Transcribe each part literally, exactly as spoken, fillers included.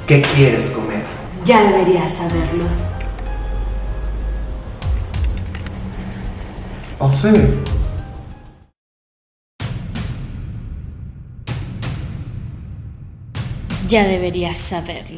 ¿Qué quieres comer? Ya deberías saberlo. ¿Oh, sí? Ya deberías saberlo.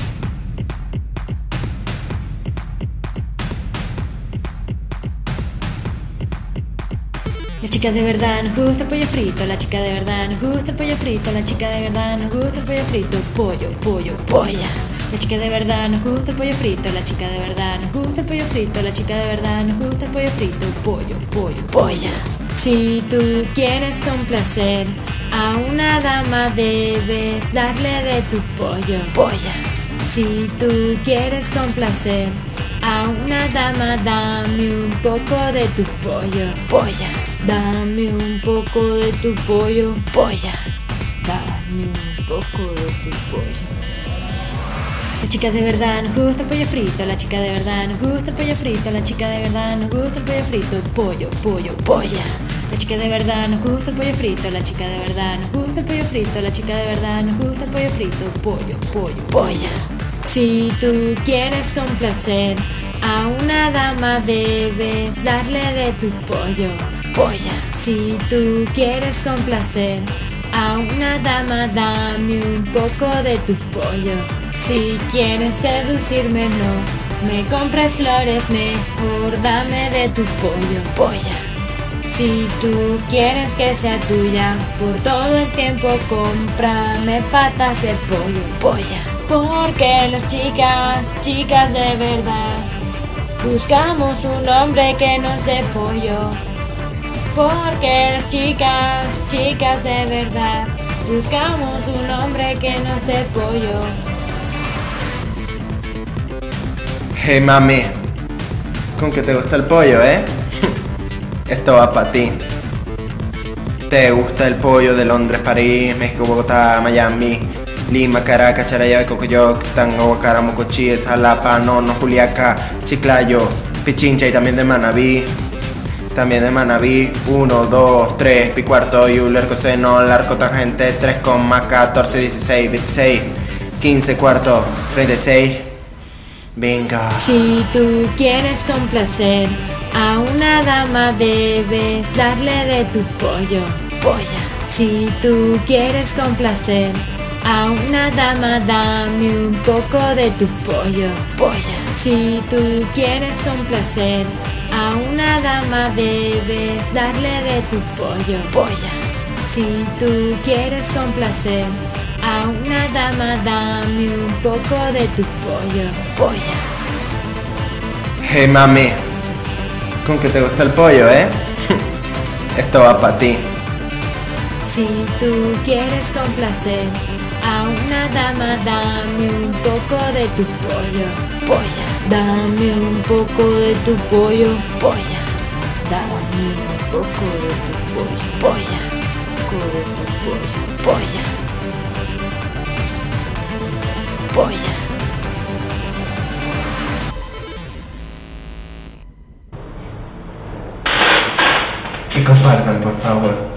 La chica de verdad nos gusta el pollo frito, la chica de verdad nos gusta el pollo frito, la chica de verdad nos gusta el pollo frito, pollo, pollo, polla. La chica de verdad nos gusta el pollo frito, la chica de verdad nos gusta el pollo frito, la chica de verdad nos gusta el pollo frito, pollo, pollo, polla. Si tú quieres complacer a una dama debes darle de tu pollo, polla. Si tú quieres complacer a una dama dame un poco de tu pollo, polla. Dame un poco de tu pollo, polla. Dame un poco de tu pollo. La chica de verdad nos gusta el pollo frito, la chica de verdad nos gusta el pollo frito, la chica de verdad nos gusta el pollo frito, pollo, pollo, polla. La chica de verdad nos gusta el pollo frito, la chica de verdad nos gusta el pollo frito, la chica de verdad nos gusta el pollo frito, pollo, pollo, polla. Si tú quieres complacer a una dama debes darle de tu pollo, polla. Si tú quieres complacer a una dama dame un poco de tu pollo. Si quieres seducirme no me compres flores, mejor dame de tu pollo, polla. Si tú quieres que sea tuya por todo el tiempo cómprame patas de pollo, polla. Porque las chicas, chicas de verdad buscamos un hombre que nos dé pollo. Porque las chicas, chicas de verdad buscamos un hombre que nos dé pollo. Hey mami, con que te gusta el pollo, ¿eh? Esto va para ti. ¿Te gusta el pollo de Londres, París, México, Bogotá, Miami, Lima, Caracas, Charallave, Cocoyoc, Tango, Guacara, Mocochí, Jalapa, Nono, Juliaca, Chiclayo, Pichincha y también de Manabí? También de Manabí, uno, dos, tres, pi cuarto, Euler, coseno, largo tangente, tres, catorce, dieciséis, veintiséis, quince, cuarto, treinta y seis. Venga. Si tú quieres complacer a una dama debes darle de tu pollo, polla. Si tú quieres complacer a una dama dame un poco de tu pollo, polla. Si tú quieres complacer a una dama debes darle de tu pollo, polla. Si tú quieres complacer a una dama dame un poco de tu pollo, polla. Hey mami, con que te gusta el pollo, ¿eh? Esto va para ti. Si tú quieres complacer a una dama dame un poco de tu pollo, polla. Dame un poco de tu pollo, polla. Dame un poco de tu pollo, polla. Un poco de tu pollo, polla. Polla. Y compartan, por favor.